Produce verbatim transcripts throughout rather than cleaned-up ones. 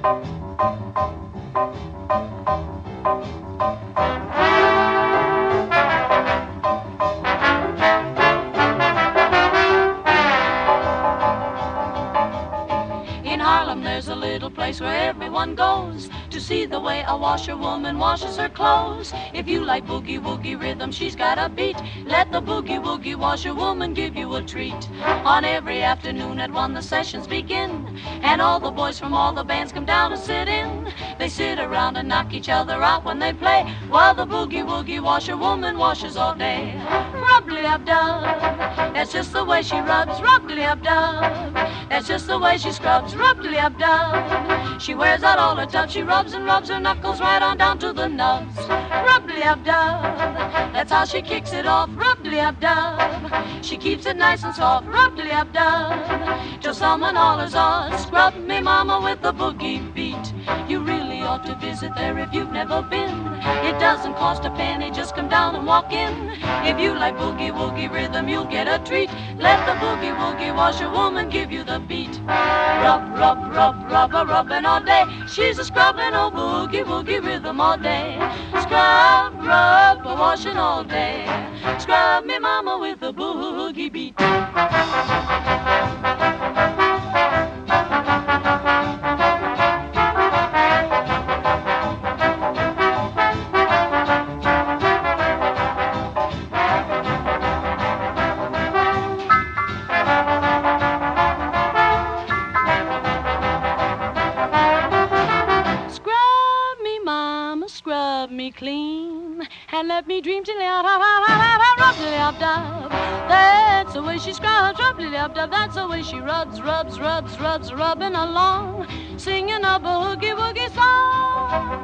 In Harlem there's a little place where everyone goes to see the way a washerwoman washes her clothes. If you like boogie woogie rhythm, she's got a beat. Let the boogie woogie washerwoman give you a treat. On every afternoon at one the sessions begin, and all the boys from all the bands come down to sit in. They sit around and knock each other out when they play, while the boogie woogie washerwoman washes all day. Rub-a-dub-dub, that's just the way she rubs. Rub-a-dub-dub, that's just the way she scrubs. Rub-a-dub-dub, she wears out all her tubs. She rubs and rubs her knuckles right on down to the nubs. Rub-a-dub-dub, that's how she kicks it off. Rub-a-dub-dub, she keeps it nice and soft. Rub-a-dub-dub, till someone hollers on, scrub me mama with the boogie beat. You really ought to visit there if you've never been. It doesn't cost a penny, just come down and walk in. If you like boogie woogie rhythm, you'll get a treat. Let the boogie woogie washerwoman give you the beat. Rub, rub, rub, rub, a rubbing all day. She's a scrubbing old boogie woogie rhythm all day. Scrub, rub, a washing all day. Scrub me mama with the boogie beat. Scrub me clean and let me dream till out. Rub-a-dub-dub, that's the way she scrubs. Rub-a-dub-dub, that's the way she rubs, rubs, rubs, rubs, rubbing along, singing a boogie woogie song.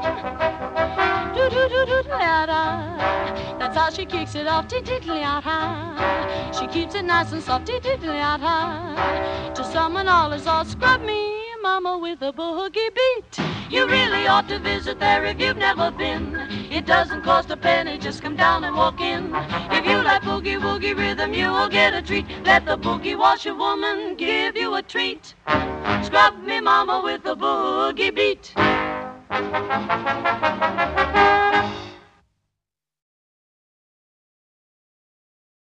Do-do-do-do-da-da, that's how she kicks it off. Ti-ti-ti-li-out-ha, she keeps it nice and soft. Ti-ti-ti-li-out-ha, till someone hollers all, scrub me mama with a boogie beat. You really ought to visit there if you've never been. It doesn't cost a penny, just come down and walk in. If you like boogie woogie rhythm, you will get a treat. Let the boogie washerwoman give you a treat. Scrub me mama with a boogie beat.